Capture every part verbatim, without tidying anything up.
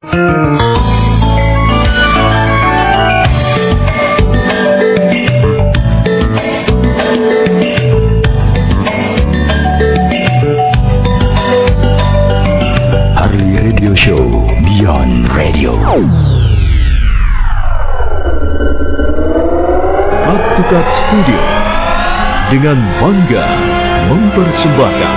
Cut Studio dengan bangga mempersembahkan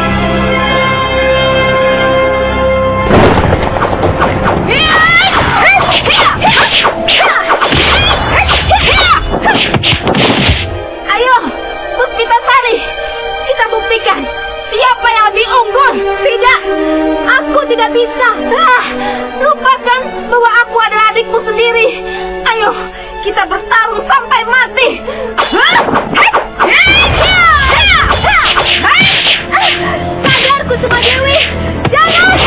ayo, Puspitasari, kita buktikan siapa yang lebih unggul. Tidak, aku tidak bisa. Ah, lupakan bahwa aku adalah adikmu sendiri. Ayo, kita bertarung sampai mati. Sadar Kusuma Dewi, jangan.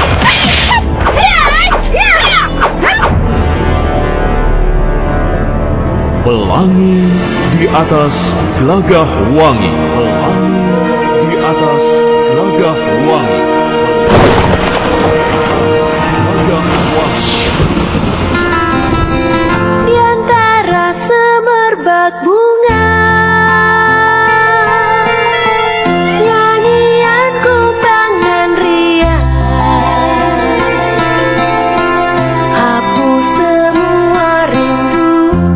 Pelangi di atas gelagah wangi. Pelangi di atas gelagah wangi. Gelagah wangi. Di antara semerbak bunga, nyanyian kumpangan riang, hapus semua rindu.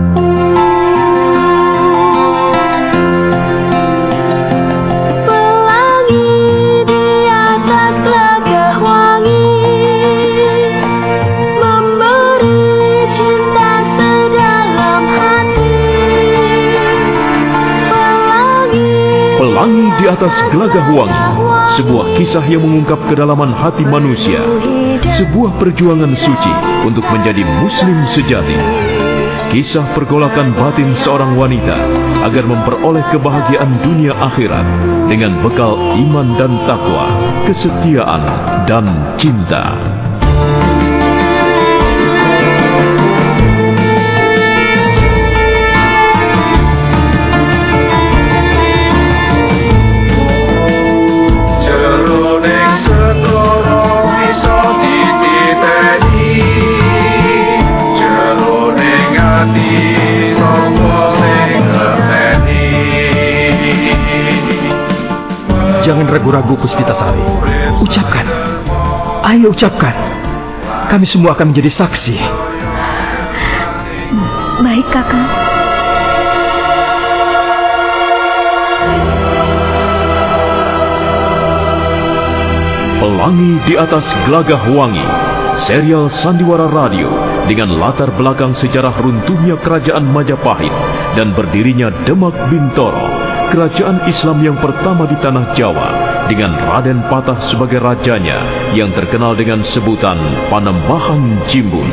Pelangi di atas gelagah wangi, memberi cinta sedalam hati. Pelangi Pelangi di atas gelagah wangi, sebuah kisah yang mengungkap kedalaman hati manusia, sebuah perjuangan suci untuk menjadi muslim sejati. Kisah pergolakan batin seorang wanita agar memperoleh kebahagiaan dunia akhirat dengan bekal iman dan takwa, kesetiaan dan cinta. Jangan ragu-ragu Puspitasari. Ucapkan. Ayo ucapkan. Kami semua akan menjadi saksi. Baik, Kakak. Pelangi di atas gelagah wangi, serial sandiwara radio dengan latar belakang sejarah runtuhnya kerajaan Majapahit dan berdirinya Demak Bintoro, kerajaan Islam yang pertama di tanah Jawa, dengan Raden Patah sebagai rajanya yang terkenal dengan sebutan Panembahan Jimbun.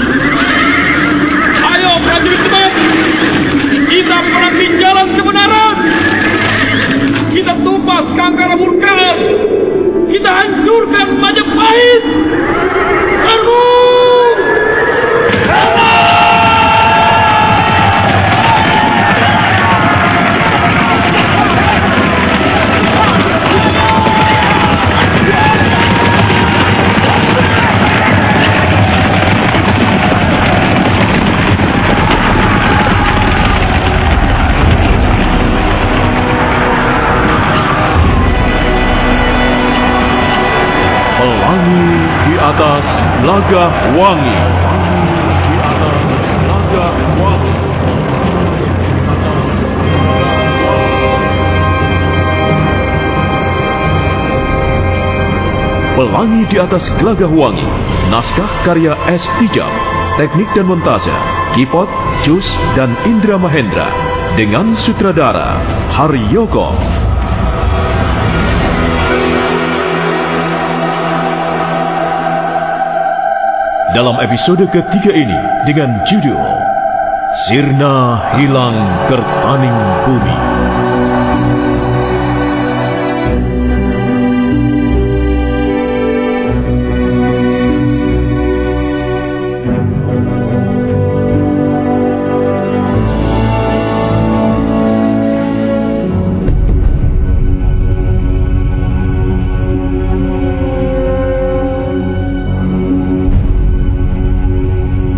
Ayo prajurit Demak, kita perangi jalan kebenaran. Kita tumpas Kangkara Murka. Kita hancurkan Majapahit. Serbu! Pelangi di atas gelagah wangi. Di atas gelagah wangi. Pelangi di atas gelagah wangi. Naskah karya S. Tijab. Teknik dan montase Kipot, Jus, dan Indra Mahendra. Dengan sutradara Haryoko. Dalam episode ketiga ini dengan judul Sirna Hilang Kertaning Bumi.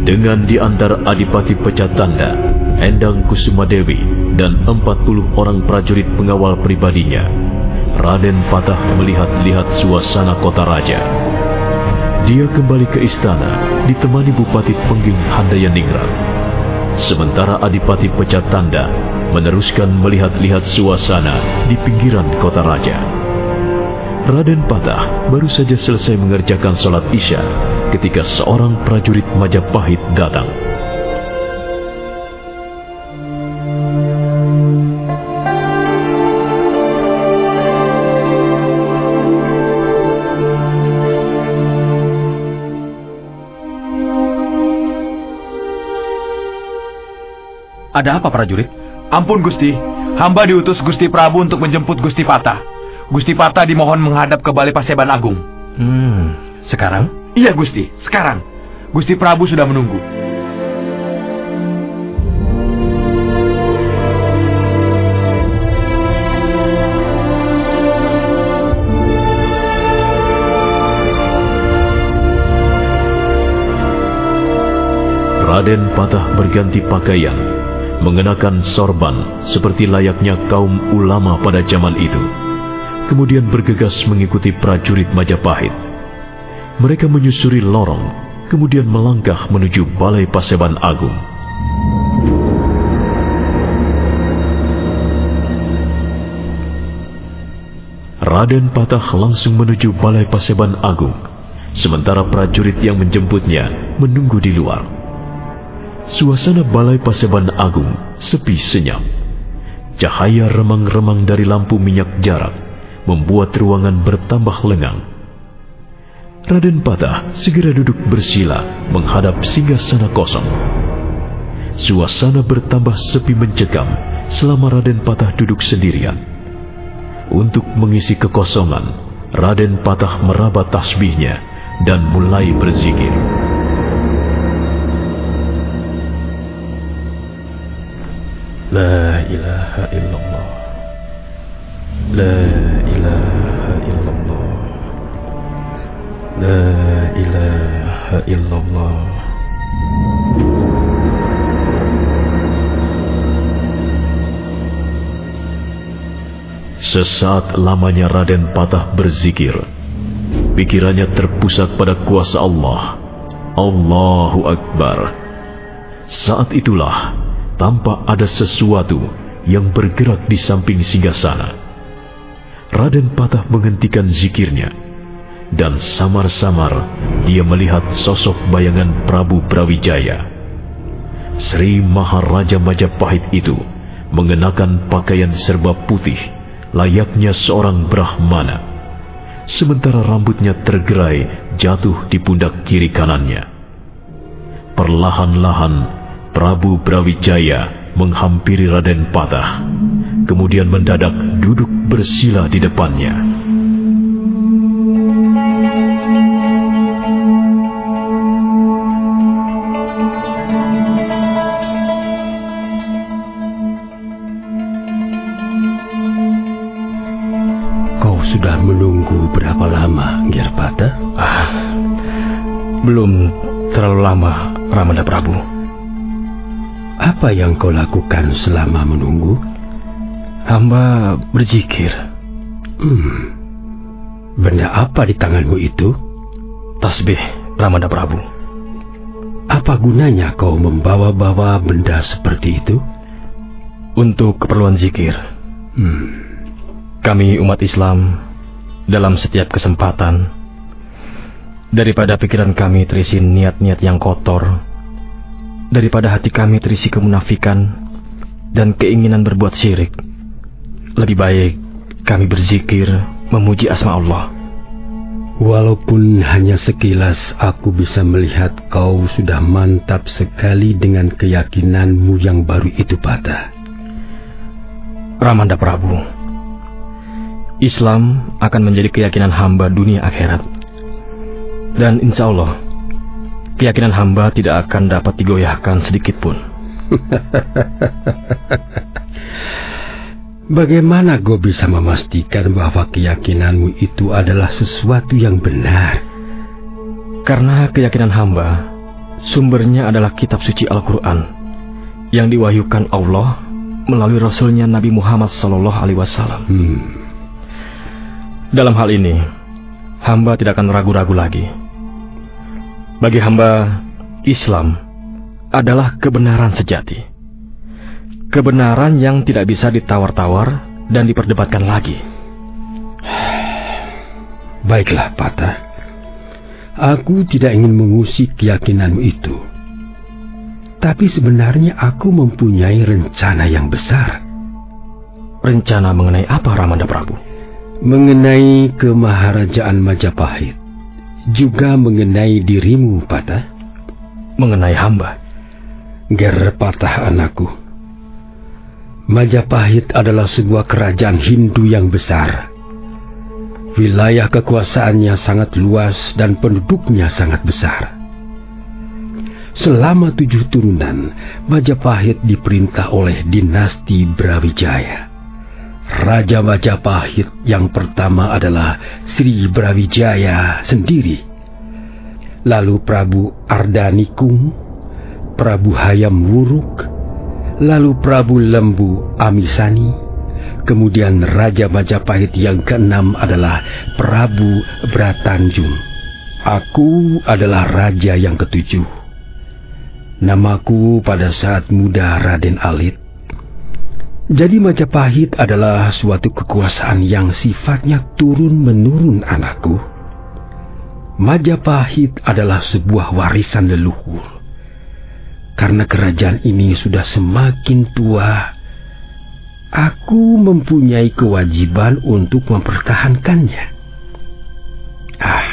Dengan di antara Adipati Pecatanda, Endang Kusumadewi, dan empat puluh orang prajurit pengawal pribadinya, Raden Patah melihat-lihat suasana kota raja. Dia kembali ke istana ditemani Bupati Pengging Handayaningrat. Sementara Adipati Pecatanda meneruskan melihat-lihat suasana di pinggiran kota raja. Raden Patah baru saja selesai mengerjakan sholat Isya ketika seorang prajurit Majapahit datang. Ada apa, prajurit? Ampun, Gusti. Hamba diutus Gusti Prabu untuk menjemput Gusti Patah. Gusti Patah dimohon menghadap ke Balai Paseban Agung. Hmm, sekarang? Iya, Gusti, sekarang. Gusti Prabu sudah menunggu. Raden Patah berganti pakaian, mengenakan sorban seperti layaknya kaum ulama pada zaman itu. Kemudian bergegas mengikuti prajurit Majapahit. Mereka menyusuri lorong, kemudian melangkah menuju Balai Paseban Agung. Raden Patah langsung menuju Balai Paseban Agung, sementara prajurit yang menjemputnya menunggu di luar. Suasana Balai Paseban Agung sepi senyap. Cahaya remang-remang dari lampu minyak jarak membuat ruangan bertambah lengang. Raden Patah segera duduk bersila menghadap singgasana kosong. Suasana bertambah sepi mencekam selama Raden Patah duduk sendirian. Untuk mengisi kekosongan, Raden Patah meraba tasbihnya dan mulai berzikir. La ilaha illallah. La ilaha illallah. La ilaha illallah. Sesaat lamanya Raden Patah berzikir. Pikirannya terpusat pada kuasa Allah. Allahu Akbar. Saat itulah tampak ada sesuatu yang bergerak di samping singgasana. Raden Patah menghentikan zikirnya, dan samar-samar dia melihat sosok bayangan Prabu Brawijaya. Sri Maharaja Majapahit itu mengenakan pakaian serba putih layaknya seorang Brahmana, sementara rambutnya tergerai jatuh di pundak kiri kanannya. Perlahan-lahan Prabu Brawijaya menghampiri Raden Patah, kemudian mendadak duduk bersila di depannya. Kau sudah menunggu berapa lama, Nger Patah? Ah, belum terlalu lama, Ramanda Prabu. Apa yang kau lakukan selama menunggu? Hamba berzikir. Hmm. Benda apa di tanganmu itu? Tasbih, Ramanda Prabu. Apa gunanya kau membawa-bawa benda seperti itu? Untuk keperluan zikir. Hmm. Kami umat Islam dalam setiap kesempatan, daripada pikiran kami terisi niat-niat yang kotor, daripada hati kami terisi kemunafikan dan keinginan berbuat syirik, lebih baik kami berzikir memuji asma Allah. Walaupun hanya sekilas aku bisa melihat kau sudah mantap sekali dengan keyakinanmu yang baru itu, Patah. Ramanda Prabu, Islam akan menjadi keyakinan hamba dunia akhirat. Dan insya Allah keyakinan hamba tidak akan dapat digoyahkan sedikit pun. Bagaimana kau bisa memastikan bahwa keyakinanmu itu adalah sesuatu yang benar? Karena keyakinan hamba Sumbernya adalah kitab suci Al-Quran yang diwahyukan Allah melalui Rasulnya Nabi Muhammad Sallallahu Alaihi Wasallam. Hmm. Dalam hal ini, hamba tidak akan ragu-ragu lagi. Bagi hamba, Islam adalah kebenaran sejati. Kebenaran yang tidak bisa ditawar-tawar dan diperdebatkan lagi. Baiklah, Patah. Aku tidak ingin mengusik keyakinanmu itu. Tapi sebenarnya aku mempunyai rencana yang besar. Rencana mengenai apa, Ramanda Prabu? Mengenai kemaharajaan Majapahit. Juga mengenai dirimu, Patah. Mengenai hamba? Ger Patah anakku. Majapahit adalah sebuah kerajaan Hindu yang besar. Wilayah kekuasaannya sangat luas dan penduduknya sangat besar. Selama tujuh turunan, Majapahit diperintah oleh dinasti Brawijaya. Raja Majapahit yang pertama adalah Sri Brawijaya sendiri. Lalu Prabu Ardanikung, Prabu Hayam Wuruk, lalu Prabu Lembu Amisani. Kemudian Raja Majapahit yang keenam adalah Prabu Bratanjung. Aku adalah raja yang ketujuh. Namaku pada saat muda Raden Alit. Jadi Majapahit adalah suatu kekuasaan yang sifatnya turun-menurun, anakku. Majapahit adalah sebuah warisan leluhur. Karena kerajaan ini sudah semakin tua, aku mempunyai kewajiban untuk mempertahankannya. Ah,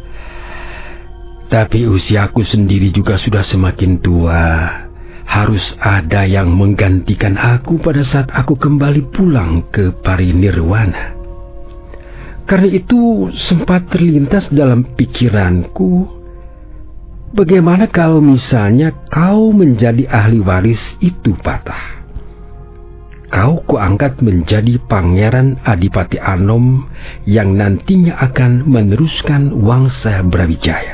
tapi usiaku sendiri juga sudah semakin tua. Harus ada yang menggantikan aku pada saat aku kembali pulang ke Parinirwana. Karena itu sempat terlintas dalam pikiranku, bagaimana kalau misalnya kau menjadi ahli waris itu, Patah? Kau kuangkat menjadi Pangeran Adipati Anom yang nantinya akan meneruskan wangsa Brawijaya.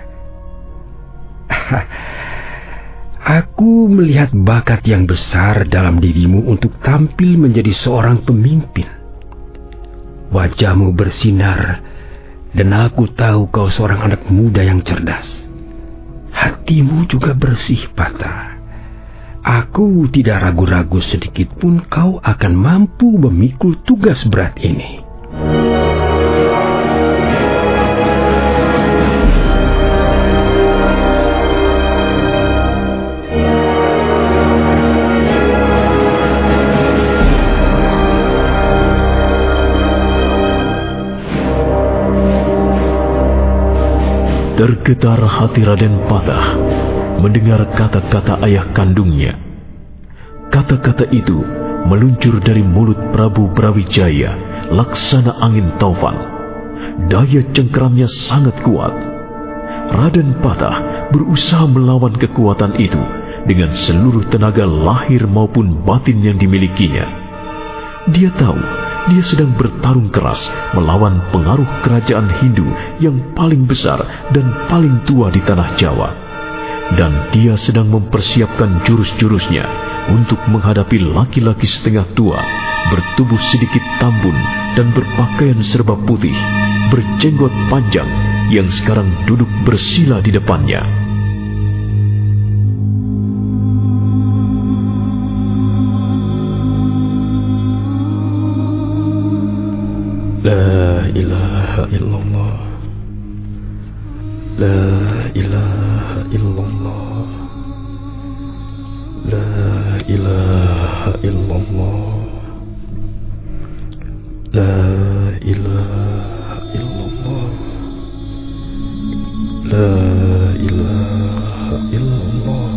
Aku melihat bakat yang besar dalam dirimu untuk tampil menjadi seorang pemimpin. Wajahmu bersinar dan aku tahu kau seorang anak muda yang cerdas. Hatimu juga bersih, Patah. Aku tidak ragu-ragu sedikit pun kau akan mampu memikul tugas berat ini. Tergetar hati Raden Patah mendengar kata-kata ayah kandungnya. Kata-kata itu meluncur dari mulut Prabu Brawijaya, laksana angin taufan. Daya cengkeramnya sangat kuat. Raden Patah berusaha melawan kekuatan itu dengan seluruh tenaga lahir maupun batin yang dimilikinya. Dia tahu dia sedang bertarung keras melawan pengaruh kerajaan Hindu yang paling besar dan paling tua di tanah Jawa. Dan dia sedang mempersiapkan jurus-jurusnya untuk menghadapi laki-laki setengah tua, bertubuh sedikit tambun dan berpakaian serba putih, berjenggot panjang yang sekarang duduk bersila di depannya. La ilaha illallah. La ilaha illallah. La ilaha illallah. La ilaha illallah. La ilaha illallah.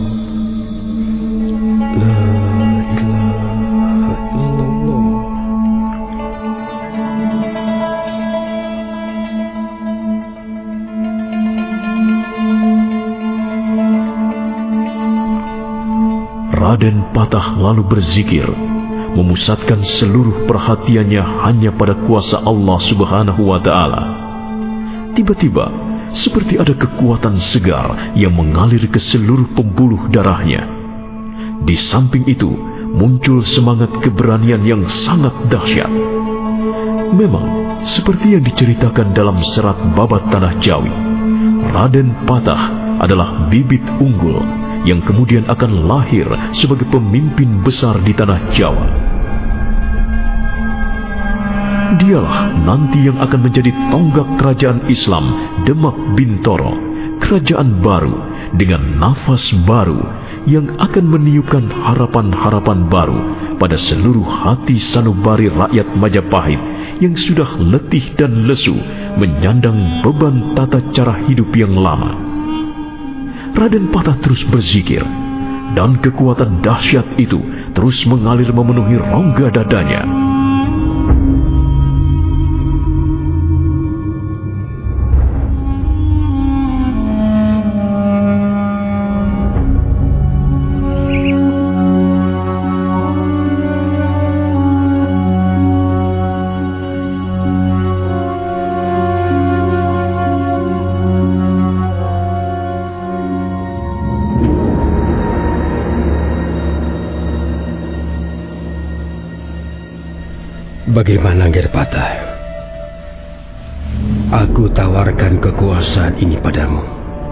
La ilaha illallah. Raden Patah lalu berzikir, memusatkan seluruh perhatiannya hanya pada kuasa Allah Subhanahu wa Ta'ala. Tiba-tiba seperti ada kekuatan segar yang mengalir ke seluruh pembuluh darahnya. Di samping itu, muncul semangat keberanian yang sangat dahsyat. Memang, seperti yang diceritakan dalam serat Babat Tanah Jawi, Raden Patah adalah bibit unggul yang kemudian akan lahir sebagai pemimpin besar di Tanah Jawa. Dialah nanti yang akan menjadi tonggak kerajaan Islam Demak Bintoro, kerajaan baru dengan nafas baru yang akan meniupkan harapan-harapan baru pada seluruh hati sanubari rakyat Majapahit yang sudah letih dan lesu menyandang beban tata cara hidup yang lama. Raden Patah terus berzikir, dan kekuatan dahsyat itu terus mengalir memenuhi rongga dadanya. Bagaimana, Nger Patah? Aku tawarkan kekuasaan ini padamu.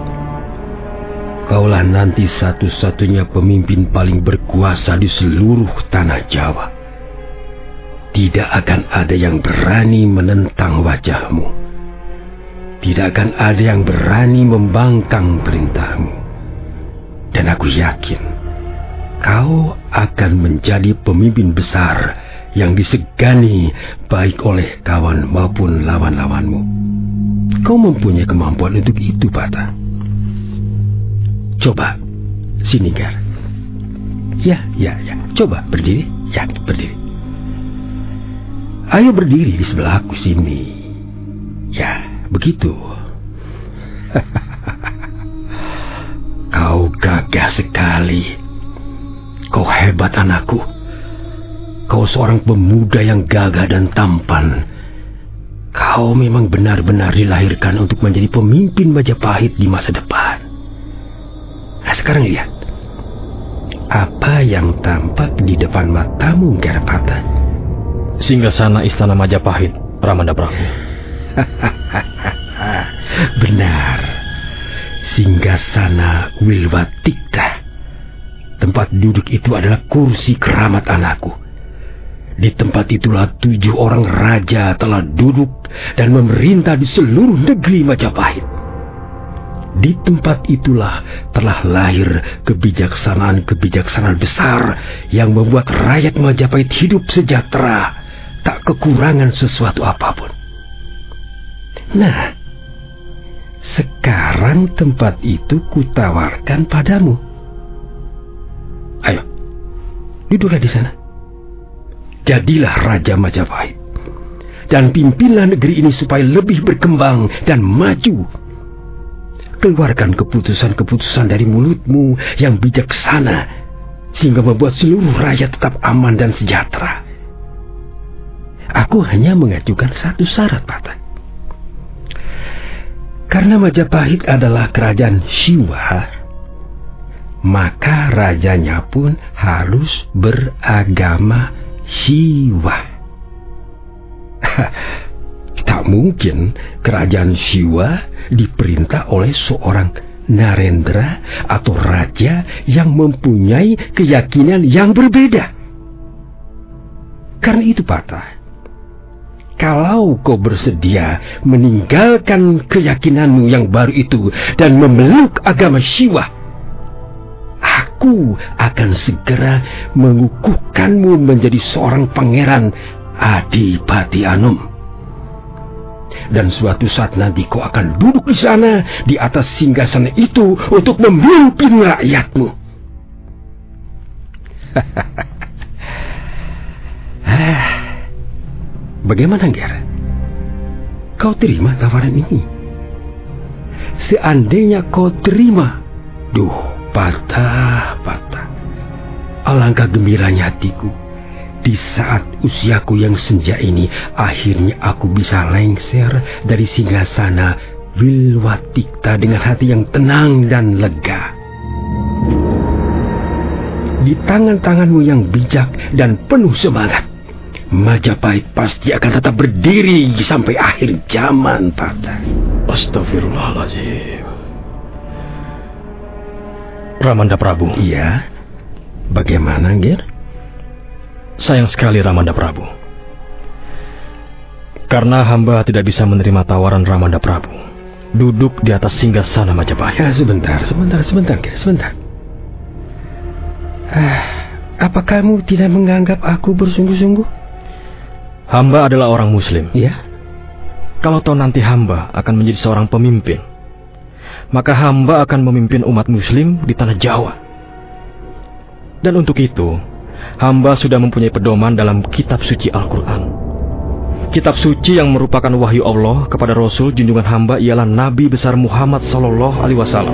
Kaulah nanti satu-satunya pemimpin paling berkuasa di seluruh tanah Jawa. Tidak akan ada yang berani menentang wajahmu. Tidak akan ada yang berani membangkang perintahmu. Dan aku yakin kau akan menjadi pemimpin besar yang disegani baik oleh kawan maupun lawan-lawanmu. Kau mempunyai kemampuan untuk itu, Patah. Coba, sini, Nger. Ya, ya, ya. Coba berdiri. Ya, berdiri. Ayo berdiri di sebelahku sini. Ya, begitu. Kau gagah sekali. Kau hebat, anakku. Kau seorang pemuda yang gagah dan tampan. Kau memang benar-benar dilahirkan untuk menjadi pemimpin Majapahit di masa depan. Nah, sekarang lihat. Apa yang tampak di depan matamu, Nger Patah? Singgasana Istana Majapahit, Ramanda Prabu. Benar. Singgasana Wilwatikta. Tempat duduk itu adalah kursi keramat anakku. Di tempat itulah tujuh orang raja telah duduk dan memerintah di seluruh negeri Majapahit. Di tempat itulah telah lahir kebijaksanaan-kebijaksanaan besar yang membuat rakyat Majapahit hidup sejahtera, tak kekurangan sesuatu apapun. Nah, sekarang tempat itu kutawarkan padamu. Ayo, duduklah di sana. Jadilah Raja Majapahit dan pimpinlah negeri ini supaya lebih berkembang dan maju. Keluarkan keputusan-keputusan dari mulutmu yang bijaksana sehingga membuat seluruh rakyat tetap aman dan sejahtera. Aku hanya mengajukan satu syarat, Patah. Karena Majapahit adalah kerajaan Siwa, maka rajanya pun harus beragama Siwa. Tak mungkin kerajaan Siwa diperintah oleh seorang Narendra atau raja yang mempunyai keyakinan yang berbeda. Karena itu, Patah, kalau kau bersedia meninggalkan keyakinanmu yang baru itu dan memeluk agama Siwa, aku akan segera mengukuhkanmu menjadi seorang pangeran Adipati Anom. Dan suatu saat nanti kau akan duduk di sana, di atas singgasana itu untuk memimpin rakyatmu. Bagaimana, Nger? Kau terima tawaran ini? Seandainya kau terima, duh, Patah, Patah, alangkah gembiranya hatiku. Di saat usiaku yang senja ini, akhirnya aku bisa lengser dari singgasana Wilwatikta dengan hati yang tenang dan lega. Di tangan-tanganmu yang bijak dan penuh semangat, Majapahit pasti akan tetap berdiri sampai akhir zaman, Patah. Astagfirullahaladzim. Ramanda Prabu. Iya? Bagaimana, Ger? Sayang sekali, Ramanda Prabu. Karena hamba tidak bisa menerima tawaran Ramanda Prabu duduk di atas singgasana Majapahit. Ya, sebentar, sebentar, sebentar, Ger, sebentar. Ah, apa kamu tidak menganggap aku bersungguh-sungguh? Hamba adalah orang Muslim. Iya. Kalau toh nanti hamba akan menjadi seorang pemimpin, maka hamba akan memimpin umat Muslim di tanah Jawa. Dan untuk itu, hamba sudah mempunyai pedoman dalam kitab suci Al-Quran. Kitab suci yang merupakan wahyu Allah kepada Rasul junjungan hamba ialah Nabi besar Muhammad Sallallahu Alaihi Wasallam.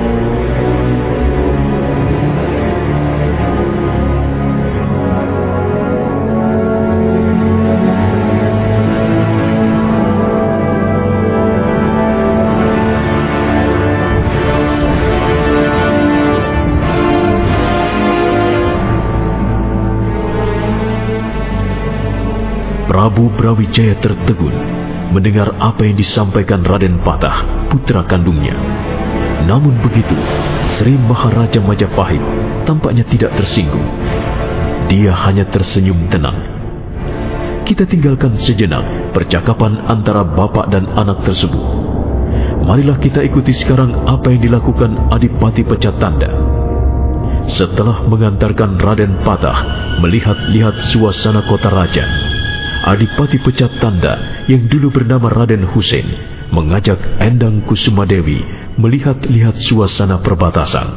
Prabu Brawijaya tertegun mendengar apa yang disampaikan Raden Patah, putra kandungnya. Namun begitu, Sri Maharaja Majapahit tampaknya tidak tersinggung. Dia hanya tersenyum tenang. Kita tinggalkan sejenak percakapan antara bapak dan anak tersebut. Marilah kita ikuti sekarang apa yang dilakukan Adipati Pecatanda. Setelah mengantarkan Raden Patah melihat-lihat suasana kota raja, Adipati Pecatanda yang dulu bernama Raden Husein mengajak Endang Kusumadewi melihat-lihat suasana perbatasan.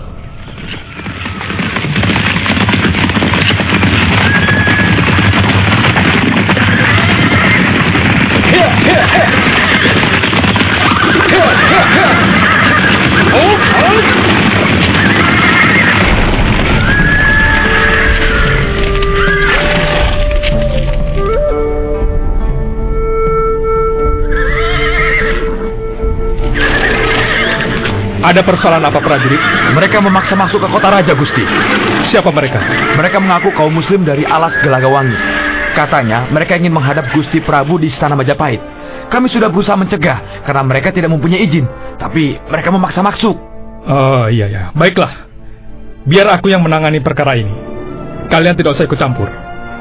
Ada persoalan apa, prajurit? Mereka memaksa masuk ke kota raja, Gusti. Siapa mereka? Mereka mengaku kaum muslim dari Alas Gelagawangi. Katanya mereka ingin menghadap Gusti Prabu di istana Majapahit. Kami sudah berusaha mencegah karena mereka tidak mempunyai izin, tapi mereka memaksa masuk. Oh iya ya, baiklah. Biar aku yang menangani perkara ini. Kalian tidak usah ikut campur.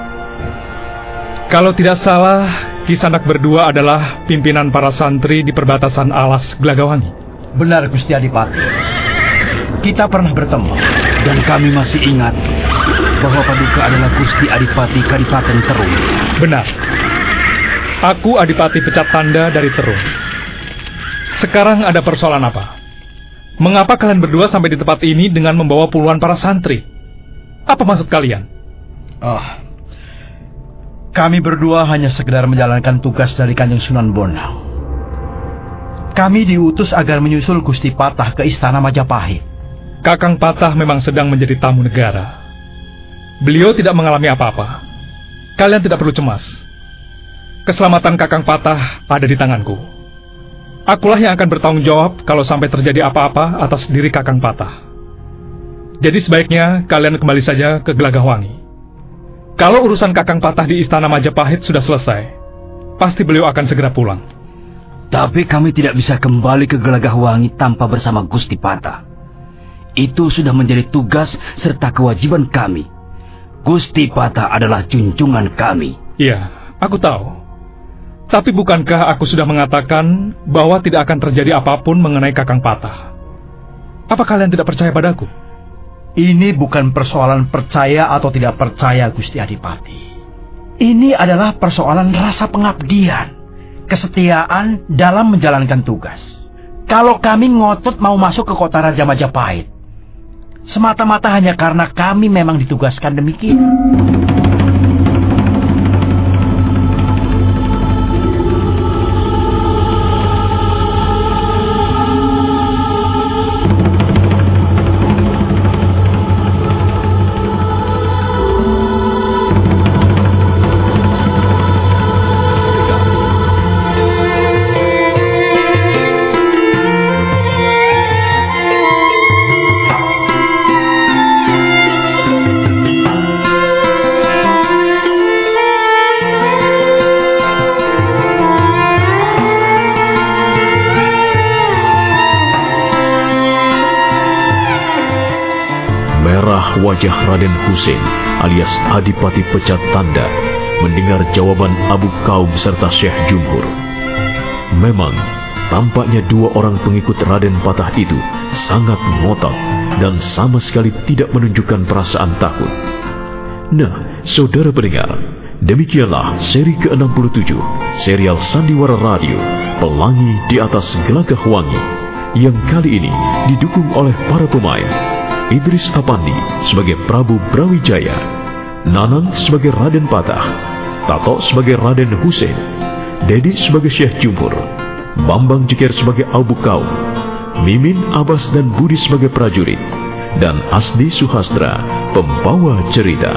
Kalau tidak salah, Kisanak berdua adalah pimpinan para santri di perbatasan Alas Gelagawangi. Benar, Gusti Adipati. Kita pernah bertemu dan kami masih ingat bahwa Paduka adalah Gusti Adipati Kadipaten Terung. Benar. Aku Adipati Pecatanda dari Terung. Sekarang ada persoalan apa? Mengapa kalian berdua sampai di tempat ini dengan membawa puluhan para santri? Apa maksud kalian? Oh, kami berdua hanya sekedar menjalankan tugas dari Kanjeng Sunan Bonang. Kami diutus agar menyusul Gusti Patah ke istana Majapahit. Kakang Patah memang sedang menjadi tamu negara. Beliau tidak mengalami apa-apa. Kalian tidak perlu cemas. Keselamatan Kakang Patah ada di tanganku. Akulah yang akan bertanggung jawab kalau sampai terjadi apa-apa atas diri Kakang Patah. Jadi sebaiknya kalian kembali saja ke Gelagahwangi. Kalau urusan Kakang Patah di istana Majapahit sudah selesai, pasti beliau akan segera pulang. Tapi kami tidak bisa kembali ke Gelagahwangi tanpa bersama Gusti Patah. Itu sudah menjadi tugas serta kewajiban kami. Gusti Patah adalah junjungan kami. Iya, aku tahu. Tapi bukankah aku sudah mengatakan bahwa tidak akan terjadi apapun mengenai Kakang Patah? Apa kalian tidak percaya padaku? Ini bukan persoalan percaya atau tidak percaya, Gusti Adipati. Ini adalah persoalan rasa pengabdian, kesetiaan dalam menjalankan tugas. Kalau kami ngotot mau masuk ke kota Raja Majapahit, semata-mata hanya karena kami memang ditugaskan demikian. wajah Raden Husein alias Adipati Pecat Tanda mendengar jawaban Abu Kaum serta Syekh Jumhur. Memang, tampaknya dua orang pengikut Raden Patah itu sangat ngotot dan sama sekali tidak menunjukkan perasaan takut. Nah, saudara pendengar, demikianlah seri ke enam puluh tujuh serial Sandiwara Radio Pelangi di Atas Gelagah Wangi yang kali ini didukung oleh para pemain Idris Apandi sebagai Prabu Brawijaya, Nanang sebagai Raden Patah, Tato sebagai Raden Husein, Dedi sebagai Syekh Jumhur, Bambang Jeker sebagai Abu Kaum, Mimin, Abbas dan Budi sebagai prajurit, dan Asdi Suhastra pembawa cerita.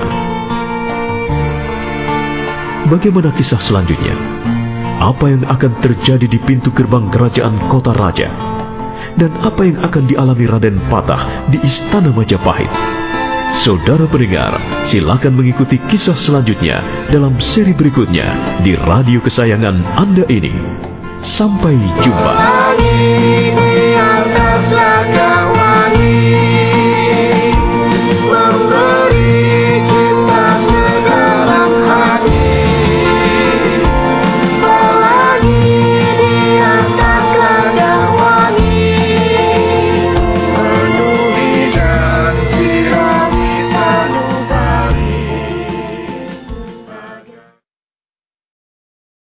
Bagaimana kisah selanjutnya? Apa yang akan terjadi di pintu gerbang kerajaan kota raja? Dan apa yang akan dialami Raden Patah di Istana Majapahit? Saudara pendengar, silakan mengikuti kisah selanjutnya dalam seri berikutnya di radio kesayangan Anda ini. Sampai jumpa.